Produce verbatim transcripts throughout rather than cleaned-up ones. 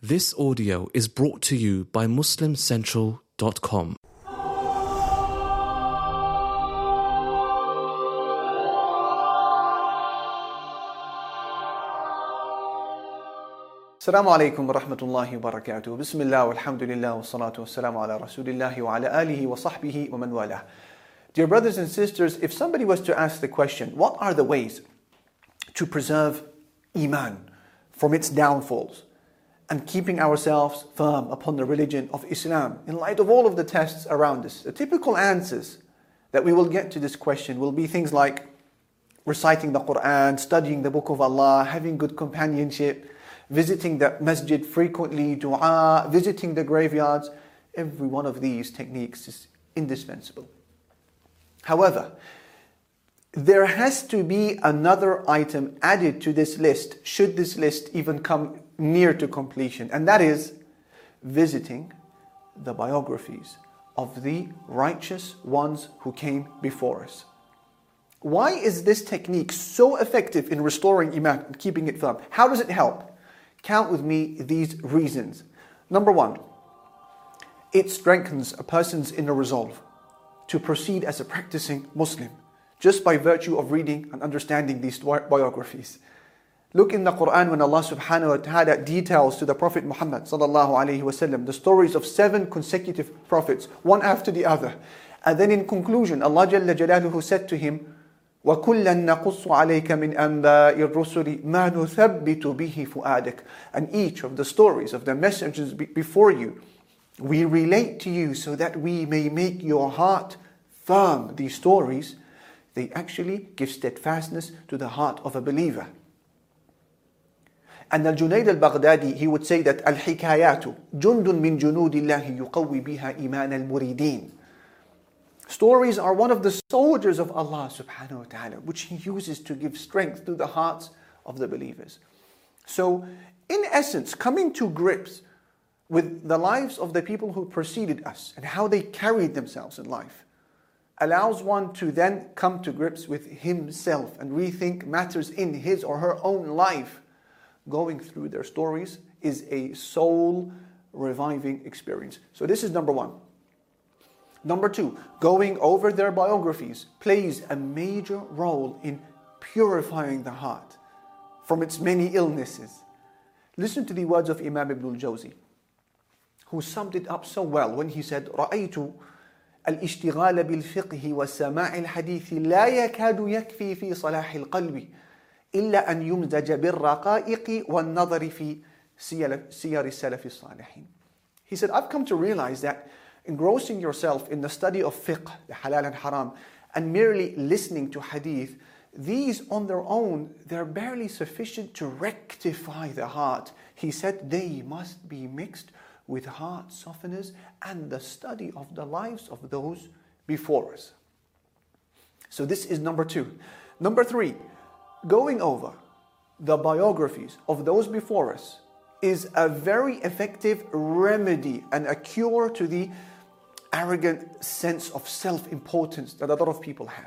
This audio is brought to you by Muslim Central dot com. Assalamu alaikum wa rahmatullahi wa barakatuh. Bismillah walhamdulillah wa salatu wa salamu ala rasulillahi wa ala alihi wa sahbihi wa man walah. Dear brothers and sisters, if somebody was to ask the question, what are the ways to preserve Iman from its downfalls and keeping ourselves firm upon the religion of Islam in light of all of the tests around us? The typical answers that we will get to this question will be things like reciting the Quran, studying the Book of Allah, having good companionship, visiting the masjid frequently, dua, visiting the graveyards. Every one of these techniques is indispensable. However, there has to be another item added to this list, should this list even come near to completion, and that is visiting the biographies of the righteous ones who came before us. Why is this technique so effective in restoring Iman and keeping it firm? How does it help? Count with me these reasons. Number one, it strengthens a person's inner resolve to proceed as a practicing Muslim just by virtue of reading and understanding these biographies. Look in the Quran when Allah subhanahu wa ta'ala details to the Prophet Muhammad sallallahu alayhi wa sallam the stories of seven consecutive prophets, one after the other. And then in conclusion, Allah Jalla Jalaluhu said to him, وَكُلًّا نَقُصُّ عَلَيْكَ مِنْ أَنْبَاءِ الرُّسُلِ مَا نُثَبِّتُ بِهِ فُؤَادَكَ. And each of the stories of the messengers before you, we relate to you so that we may make your heart firm. These stories, they actually give steadfastness to the heart of a believer. And Al-Junayd al-Baghdadi, he would say that Al-Hikayatu جُنْدٌ مِنْ جُنُودِ اللَّهِ يُقَوِّي بِهَا إِيمَانَ الْمُرِيدِينَ. Stories are one of the soldiers of Allah subhanahu wa ta'ala, which He uses to give strength to the hearts of the believers. So, in essence, coming to grips with the lives of the people who preceded us and how they carried themselves in life allows one to then come to grips with himself and rethink matters in his or her own life. Going through their stories is a soul reviving experience. So this is number one. Number two, going over their biographies plays a major role in purifying the heart from its many illnesses. Listen to the words of Imam Ibn al-Jawzi, who summed it up so well when he said, رَأَيْتُ الاشتغال بالفقه والسماع الحديث لا يكاد يكفي في صلاح القلب إلا أن يمزج بالرقائق والنظر في سير السلف الصالحين. He said, I've come to realize that engrossing yourself in the study of fiqh, the halal and haram, and merely listening to hadith, these on their own, they're barely sufficient to rectify the heart. He said they must be mixed with heart softeners and the study of the lives of those before us. So this is number two. Number three, going over the biographies of those before us is a very effective remedy and a cure to the arrogant sense of self-importance that a lot of people have.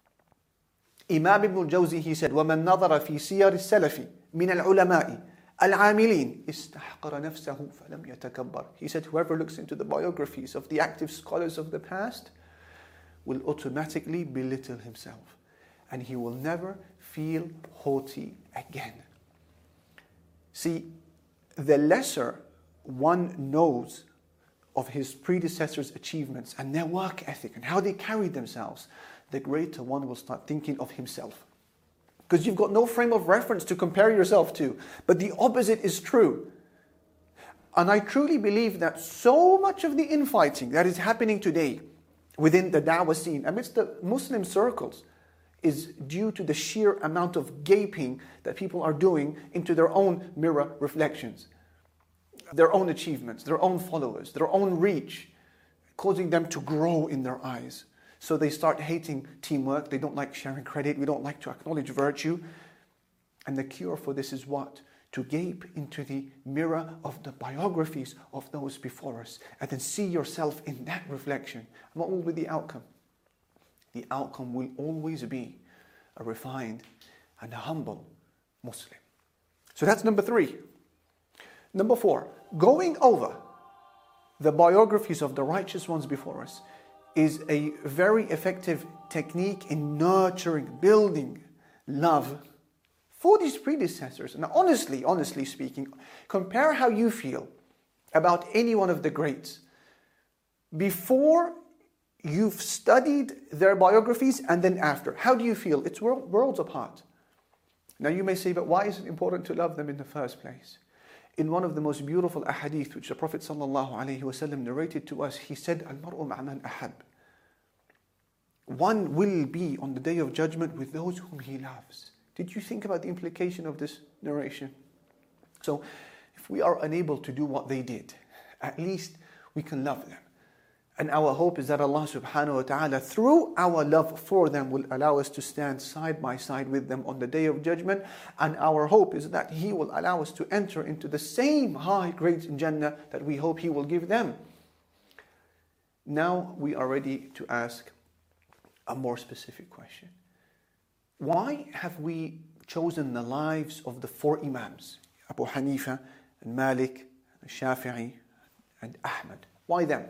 Imam Ibn al-Jawzi, he said, وَمَنْ نَظَرَ فِي سِيَرِ السَّلَفِ مِنَ الْعُلَمَاءِ الْعَامِلِينَ اسْتَحْقَرَ نَفْسَهُ فَلَمْ يَتَكَبَّرْ. He said, whoever looks into the biographies of the active scholars of the past will automatically belittle himself, and he will never feel haughty again. See, the lesser one knows of his predecessors' achievements and their work ethic and how they carried themselves, the greater one will start thinking of himself. Because you've got no frame of reference to compare yourself to. But the opposite is true. And I truly believe that so much of the infighting that is happening today within the da'wah scene, amidst the Muslim circles, is due to the sheer amount of gaping that people are doing into their own mirror reflections, their own achievements, their own followers, their own reach, causing them to grow in their eyes. So they start hating teamwork, they don't like sharing credit, we don't like to acknowledge virtue. And the cure for this is what? To gape into the mirror of the biographies of those before us and then see yourself in that reflection. And what will be the outcome? The outcome will always be a refined and a humble Muslim. So that's number three. Number four, going over the biographies of the righteous ones before us is a very effective technique in nurturing, building love for these predecessors. And honestly, honestly speaking, compare how you feel about any one of the greats before you've studied their biographies and then after. How do you feel? It's world, worlds apart. Now you may say, but why is it important to love them in the first place? In one of the most beautiful ahadith which the Prophet ﷺ narrated to us, he said, Al-mar'u ma'man ahab. One will be on the day of judgment with those whom he loves. Did you think about the implication of this narration? So, if we are unable to do what they did, at least we can love them. And our hope is that Allah subhanahu wa ta'ala, through our love for them, will allow us to stand side by side with them on the day of judgment. And our hope is that He will allow us to enter into the same high grades in Jannah that we hope He will give them. Now we are ready to ask a more specific question. Why have we chosen the lives of the four Imams, Abu Hanifa and Malik, and Shafi'i and Ahmad? Why them?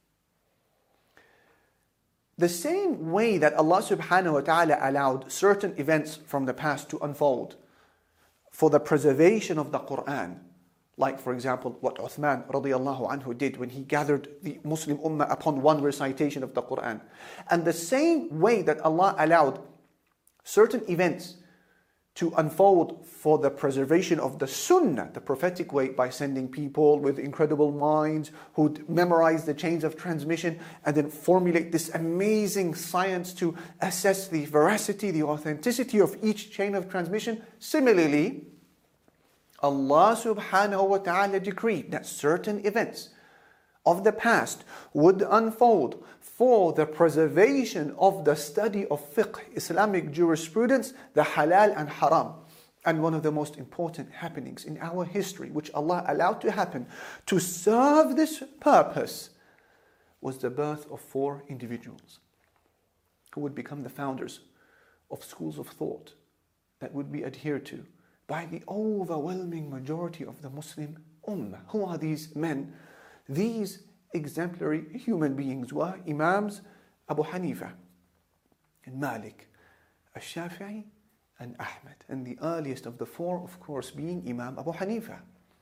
The same way that Allah subhanahu wa ta'ala allowed certain events from the past to unfold for the preservation of the Quran, like for example what Uthman radiallahu anhu did when he gathered the Muslim Ummah upon one recitation of the Quran. And the same way that Allah allowed certain events to unfold for the preservation of the Sunnah, the prophetic way, by sending people with incredible minds who'd memorize the chains of transmission and then formulate this amazing science to assess the veracity, the authenticity of each chain of transmission. Similarly, Allah subhanahu wa ta'ala decreed that certain events of the past would unfold for the preservation of the study of fiqh, Islamic jurisprudence, the halal and haram. And one of the most important happenings in our history, which Allah allowed to happen to serve this purpose, was the birth of four individuals who would become the founders of schools of thought that would be adhered to by the overwhelming majority of the Muslim Ummah. Who are these men? These exemplary human beings were Imams Abu Hanifa and Malik, Al-Shafi'i and Ahmad. And the earliest of the four, of course, being Imam Abu Hanifa.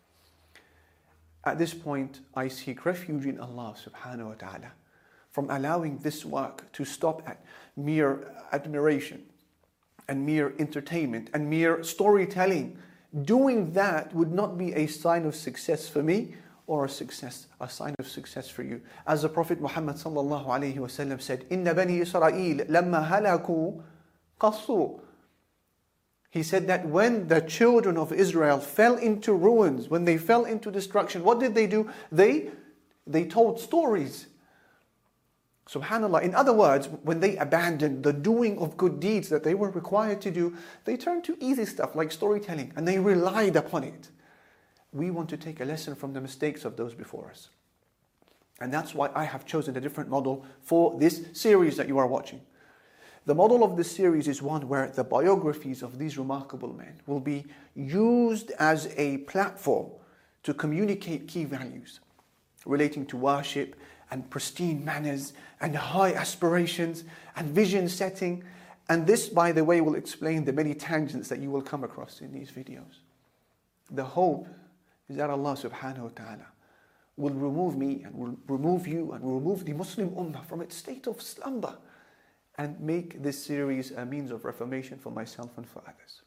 At this point, I seek refuge in Allah subhanahu wa ta'ala from allowing this work to stop at mere admiration and mere entertainment and mere storytelling. Doing that would not be a sign of success for me or a success, a sign of success for you. As the Prophet Muhammad sallallahu alayhi wa sallam said, "Inna bani Israel lamma halaku qassu." He said that when the children of Israel fell into ruins, when they fell into destruction, what did they do? They, they told stories. Subhanallah. In other words, when they abandoned the doing of good deeds that they were required to do, they turned to easy stuff like storytelling and they relied upon it. We want to take a lesson from the mistakes of those before us. And that's why I have chosen a different model for this series that you are watching. The model of this series is one where the biographies of these remarkable men will be used as a platform to communicate key values relating to worship and pristine manners and high aspirations and vision setting. And this, by the way, will explain the many tangents that you will come across in these videos. The hope is that Allah subhanahu wa ta'ala will remove me and will remove you and will remove the Muslim Ummah from its state of slumber and make this series a means of reformation for myself and for others.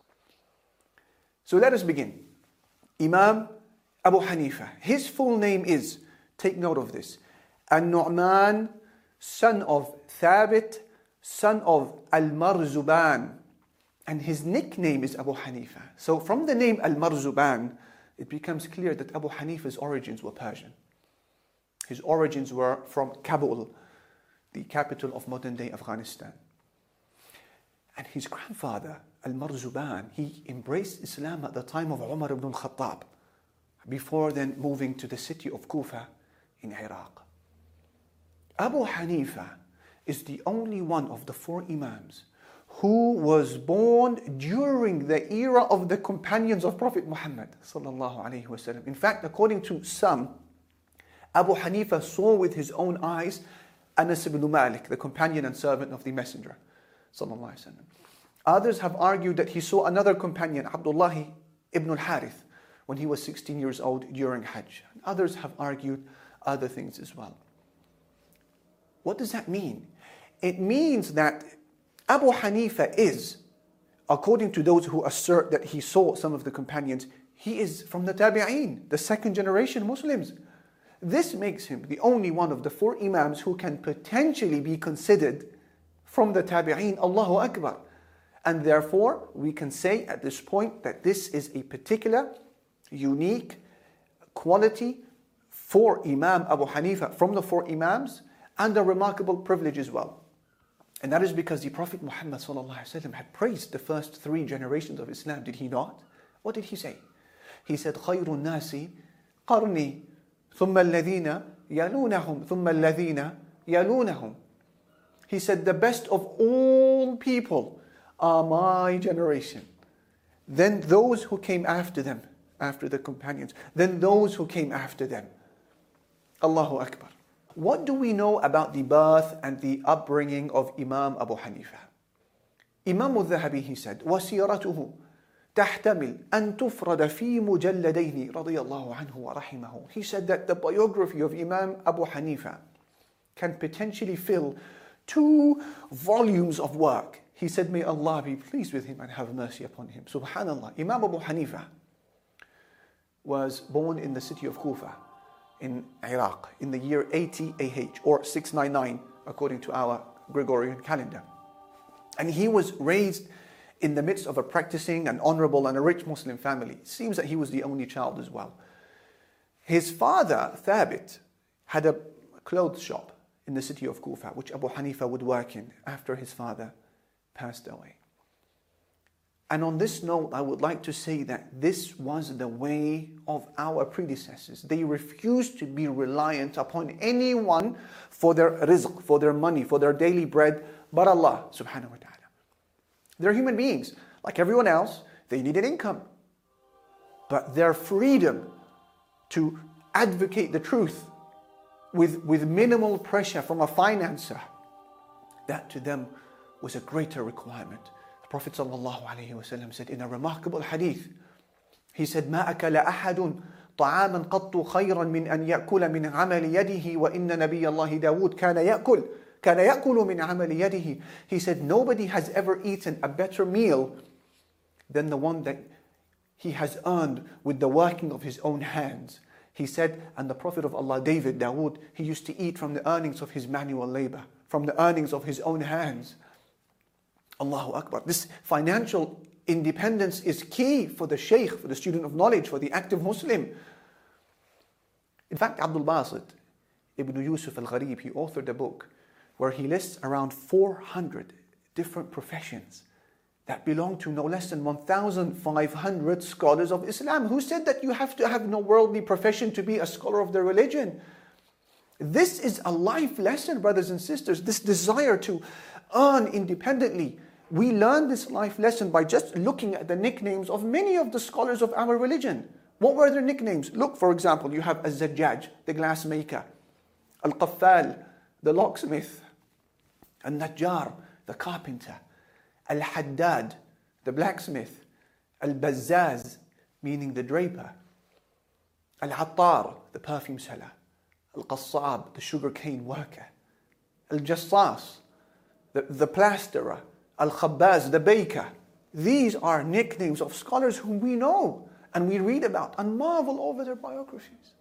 So let us begin. Imam Abu Hanifa. His full name is, take note of this, An-Nu'man, son of Thabit, son of Al-Marzuban. And his nickname is Abu Hanifa. So from the name Al-Marzuban, it becomes clear that Abu Hanifa's origins were Persian. His origins were from Kabul, the capital of modern-day Afghanistan. And his grandfather, Al-Marzuban, he embraced Islam at the time of Umar ibn al-Khattab, before then moving to the city of Kufa in Iraq. Abu Hanifa is the only one of the four Imams who was born during the era of the companions of Prophet Muhammad sallallahu alaihi wasallam. In fact, according to some, Abu Hanifa saw with his own eyes Anas ibn Malik, the companion and servant of the Messenger sallallahu alaihi wasallam. Others have argued that he saw another companion, Abdullah ibn al-Harith, when he was sixteen years old during Hajj. Others have argued other things as well. What does that mean? It means that Abu Hanifa is, according to those who assert that he saw some of the companions, he is from the Tabi'een, the second generation Muslims. This makes him the only one of the four Imams who can potentially be considered from the Tabi'een. Allahu Akbar. And therefore, we can say at this point that this is a particular, unique quality for Imam Abu Hanifa from the four Imams, and a remarkable privilege as well. And that is because the Prophet Muhammad sallallahu alaihi wasallam had praised the first three generations of Islam, did he not? What did he say? He said, خَيْرُ النَّاسِ قَرْنِي ثُمَّ الَّذِينَ يَلُونَهُمْ ثُمَّ الَّذِينَ يَلُونَهُمْ. He said, the best of all people are my generation. Then those who came after them, after the companions, then those who came after them. Allahu Akbar. What do we know about the birth and the upbringing of Imam Abu Hanifa? Imam al-Dhahabi, he said, وَسِيرَتُهُ تَحْتَمِلْ أَن تُفْرَدَ فِي مُجَلَّدَيْنِ رَضِيَ اللَّهُ عَنْهُ وَرَحِمَهُ. He said that the biography of Imam Abu Hanifa can potentially fill two volumes of work. He said, may Allah be pleased with him and have mercy upon him. Subhanallah. Imam Abu Hanifa was born in the city of Kufa in Iraq in the year eighty A H or six ninety-nine according to our Gregorian calendar. And he was raised in the midst of a practicing and honorable and a rich Muslim family. It seems that he was the only child as well. His father, Thabit, had a clothes shop in the city of Kufa, which Abu Hanifa would work in after his father passed away. And on this note, I would like to say that this was the way of our predecessors. They refused to be reliant upon anyone for their rizq, for their money, for their daily bread, but Allah subhanahu wa ta'ala. They're human beings. Like everyone else, they need an income. But their freedom to advocate the truth with, with minimal pressure from a financer, that to them was a greater requirement. Prophet sallallahu alaihi wasallam said in a remarkable hadith, he said, ما أكل أحد طعاما قط خيرا من أن يأكل من عمل يده وإن نبي الله داود كان يأكل كان يأكل من عمل يده. He said, nobody has ever eaten a better meal than the one that he has earned with the working of his own hands. He said, and the Prophet of Allah, David, Dawood, he used to eat from the earnings of his manual labor, from the earnings of his own hands. Allahu Akbar. This financial independence is key for the shaykh, for the student of knowledge, for the active Muslim. In fact, Abdul Basit ibn Yusuf al-Gharib, he authored a book where he lists around four hundred different professions that belong to no less than one thousand five hundred scholars of Islam. Who said that you have to have no worldly profession to be a scholar of the religion? This is a life lesson, brothers and sisters, this desire to earn independently. We learn this life lesson by just looking at the nicknames of many of the scholars of our religion. What were their nicknames? Look, for example, you have Al-Zajjaj, the glassmaker, Al-Qaffal, the locksmith, Al-Najjar, the carpenter, Al-Haddad, the blacksmith, Al-Bazzaz, meaning the draper, Al-Attar, the perfume seller, Al-Qassab, the sugarcane worker, Al-Jassas, the, the plasterer, Al-Khabbaz, the baker. These are nicknames of scholars whom we know and we read about and marvel over their biographies.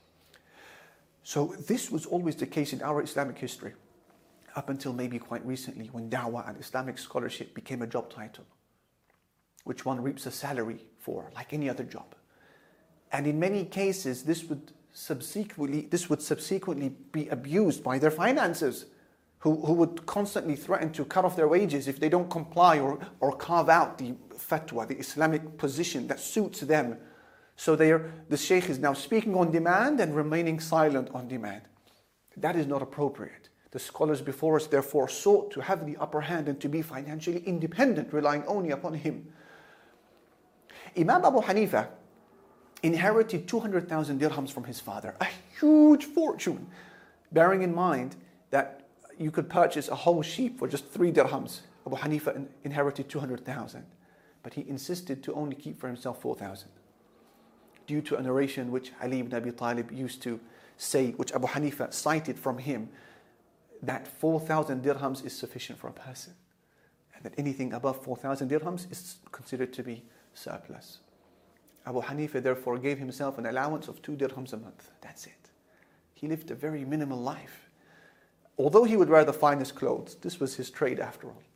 So this was always the case in our Islamic history, up until maybe quite recently when da'wah and Islamic scholarship became a job title, which one reaps a salary for, like any other job. And in many cases, this would subsequently, this would subsequently be abused by their financiers, who, who would constantly threaten to cut off their wages if they don't comply or, or carve out the fatwa, the Islamic position that suits them. So they are, the sheikh is now speaking on demand and remaining silent on demand. That is not appropriate. The scholars before us therefore sought to have the upper hand and to be financially independent, relying only upon him. Imam Abu Hanifa inherited two hundred thousand dirhams from his father, a huge fortune, bearing in mind that you could purchase a whole sheep for just three dirhams. Abu Hanifa inherited two hundred thousand, but he insisted to only keep for himself four thousand. Due to a narration which Ali ibn Abi Talib used to say, which Abu Hanifa cited from him, that four thousand dirhams is sufficient for a person, and that anything above four thousand dirhams is considered to be surplus. Abu Hanifa therefore gave himself an allowance of two dirhams a month. That's it. He lived a very minimal life. Although he would wear the finest clothes, this was his trade after all.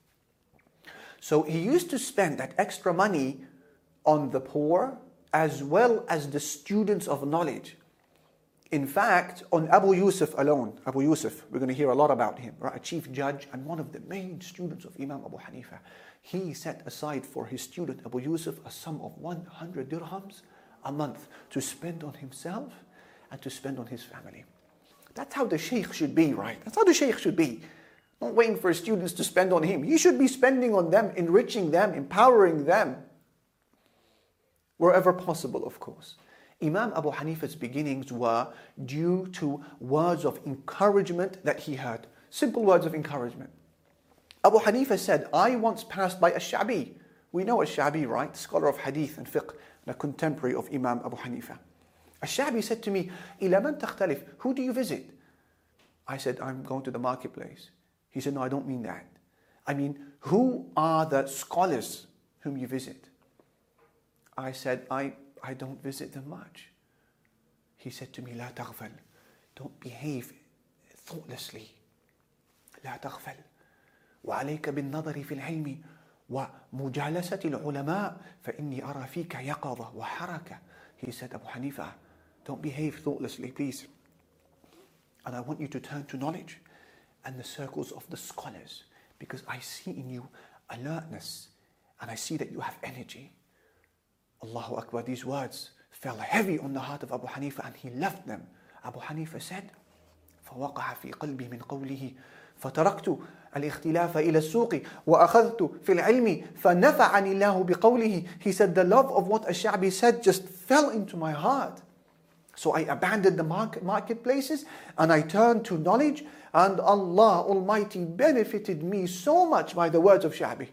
So he used to spend that extra money on the poor as well as the students of knowledge. In fact, on Abu Yusuf alone, Abu Yusuf, we're going to hear a lot about him, right? A chief judge and one of the main students of Imam Abu Hanifa. He set aside for his student Abu Yusuf a sum of one hundred dirhams a month to spend on himself and to spend on his family. That's how the sheikh should be, right? That's how the sheikh should be. Not waiting for his students to spend on him. He should be spending on them, enriching them, empowering them. Wherever possible, of course. Imam Abu Hanifa's beginnings were due to words of encouragement that he heard. Simple words of encouragement. Abu Hanifa said, I once passed by Ash-Sha'bi. We know Ash-Sha'bi, right? Scholar of hadith and fiqh, and a contemporary of Imam Abu Hanifa. Ash-Sha'bi said to me, إِلَى مَنْ تَخْتَلِفْ? Who do you visit? I said, I'm going to the marketplace. He said, no, I don't mean that. I mean, who are the scholars whom you visit? I said, I, I don't visit them much. He said to me, لا تغفل. Don't behave thoughtlessly. لا تغفل. وعليك بالنظر في العلم ومجالسة العلماء فإني أرى فيك يقظة وحركة. He said, Abu Hanifa, don't behave thoughtlessly, please. And I want you to turn to knowledge and the circles of the scholars, because I see in you alertness and I see that you have energy. Allahu Akbar, these words fell heavy on the heart of Abu Hanifa and he left them. Abu Hanifa said, فوقع في قلبي من قوله فتركت الاختلاف إلى السوق وأخذت في العلم فنفعني الله بقوله. He said, the love of what Ash-Sha'bi said just fell into my heart. So I abandoned the market, marketplaces and I turned to knowledge, and Allah Almighty benefited me so much by the words of Sha'bi.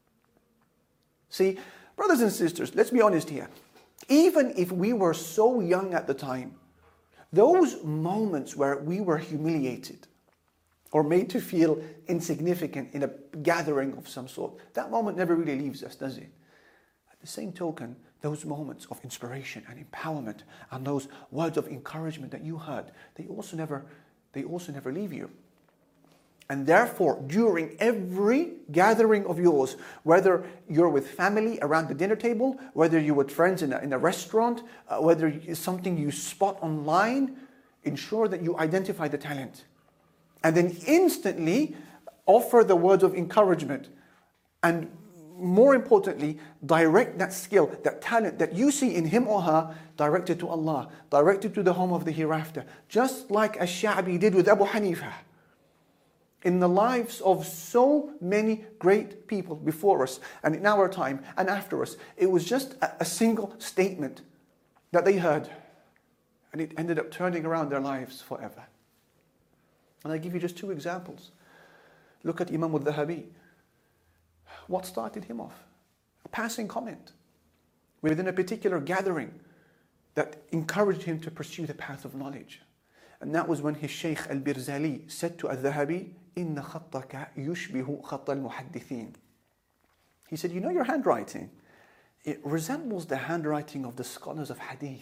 See, brothers and sisters, let's be honest here. Even if we were so young at the time, those moments where we were humiliated or made to feel insignificant in a gathering of some sort, that moment never really leaves us, does it? At the same token, those moments of inspiration and empowerment and those words of encouragement that you heard, they also never, they also never leave you. And therefore, during every gathering of yours, whether you're with family around the dinner table, whether you're with friends in a, in a restaurant, uh, whether it's something you spot online, ensure that you identify the talent. And then instantly offer the words of encouragement. And more importantly, direct that skill, that talent that you see in him or her, directed to Allah, directed to the home of the hereafter. Just like Ash-Sha'bi did with Abu Hanifa. In the lives of so many great people before us and in our time and after us, it was just a, a single statement that they heard, and it ended up turning around their lives forever. And I give you just two examples. Look at Imam al-Dhahabi. What started him off? A passing comment within a particular gathering that encouraged him to pursue the path of knowledge. And that was when his Shaykh al-Birzali said to al-Dhahabi, إِنَّ خَطَّكَ يُشْبِهُ خَطَّ الْمُحَدِّثِينَ. He said, you know your handwriting? It resembles the handwriting of the scholars of hadith.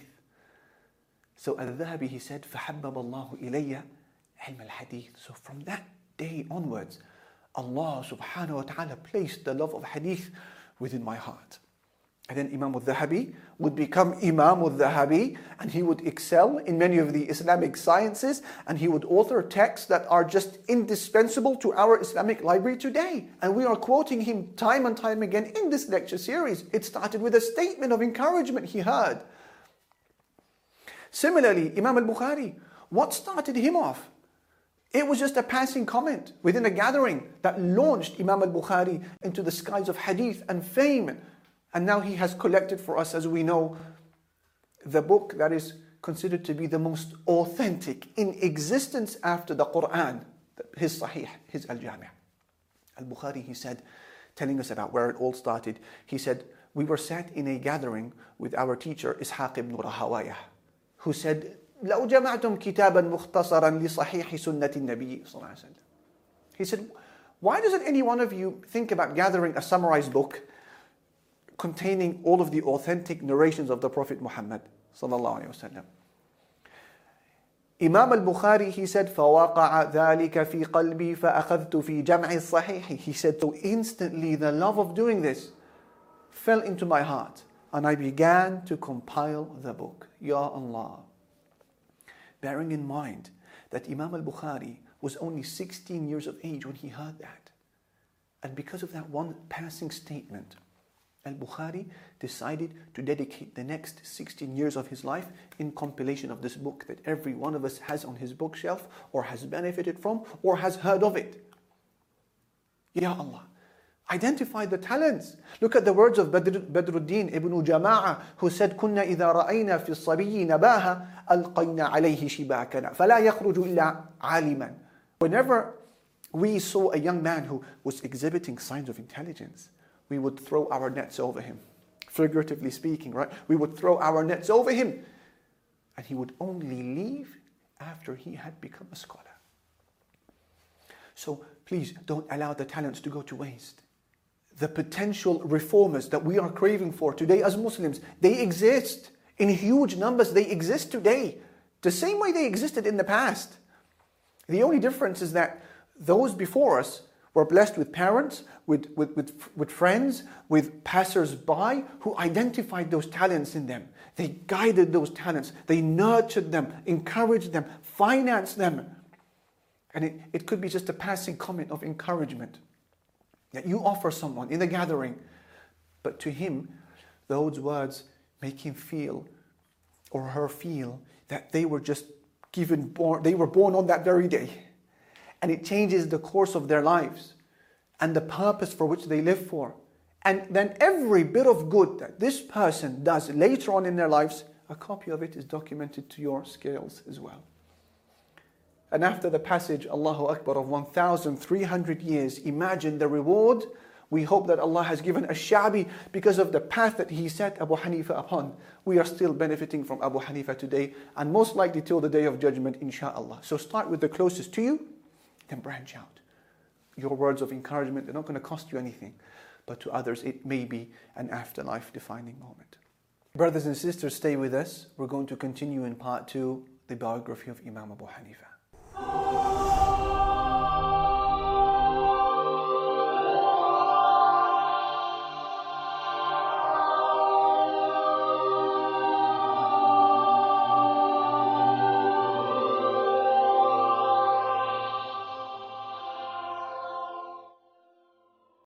So al-Dhahabi, he said, فَحَبَّبَ اللَّهُ إِلَيَّ عِلْمَ الْحَدِيثِ. So from that day onwards, Allah subhanahu wa ta'ala placed the love of hadith within my heart. And then Imam al-Dhahabi would become Imam al-Dhahabi, and he would excel in many of the Islamic sciences, and he would author texts that are just indispensable to our Islamic library today. And we are quoting him time and time again in this lecture series. It started with a statement of encouragement he heard. Similarly, Imam al-Bukhari, what started him off? It was just a passing comment within a gathering that launched Imam al-Bukhari into the skies of hadith and fame. And now he has collected for us, as we know, the book that is considered to be the most authentic in existence after the Quran, his Sahih, his Al-Jami'. Al-Bukhari, he said, telling us about where it all started, he said, we were sat in a gathering with our teacher, Ishaq ibn Rahawayah, who said, لو جمعتم كتابا مختصرا لصحيح سنة النبي صلى الله عليه وسلم. He said, why doesn't any one of you think about gathering a summarized book containing all of the authentic narrations of the Prophet Muhammad sallallahu alaihi wasallam? Imam al-Bukhari, he said, فَوَقَعَ ذَلِكَ فِي قَلْبِي فَأَخَذْتُ فِي جَمْعِ الصَّحِيحِ. He said, so instantly the love of doing this fell into my heart, and I began to compile the book. Ya Allah. Bearing in mind that Imam al-Bukhari was only sixteen years of age when he heard that. And because of that one passing statement, al-Bukhari decided to dedicate the next sixteen years of his life in compilation of this book that every one of us has on his bookshelf or has benefited from or has heard of it. Ya Allah. Identify the talents. Look at the words of Badr, Badruddin ibn Jama'a, who said, كُنَّا إِذَا رَأَيْنَا فِي الصَّبِيِّ نَبَاهَا أَلْقَيْنَا عَلَيْهِ شِبَاكَنَا فَلَا يَخْرُجُ إِلَّا عَالِمًا. Whenever we saw a young man who was exhibiting signs of intelligence, we would throw our nets over him. Figuratively speaking, right? We would throw our nets over him. And he would only leave after he had become a scholar. So please don't allow the talents to go to waste. The potential reformers that we are craving for today as Muslims, they exist in huge numbers. They exist today, the same way they existed in the past. The only difference is that those before us were blessed with parents, with, with, with, with friends, with passers-by who identified those talents in them. They guided those talents. They nurtured them, encouraged them, financed them. And it, it could be just a passing comment of encouragement that you offer someone in a gathering, but to him, those words make him feel or her feel that they were just given born, they were born on that very day. And it changes the course of their lives and the purpose for which they live for. And then every bit of good that this person does later on in their lives, a copy of it is documented to your scales as well. And after the passage, Allahu Akbar, of one thousand three hundred years, imagine the reward. We hope that Allah has given Ash-Sha'bi because of the path that he set Abu Hanifa upon. We are still benefiting from Abu Hanifa today, and most likely till the day of judgment, inshaAllah. So start with the closest to you, then branch out. Your words of encouragement, they're not going to cost you anything. But to others, it may be an afterlife defining moment. Brothers and sisters, stay with us. We're going to continue in part two, the biography of Imam Abu Hanifa.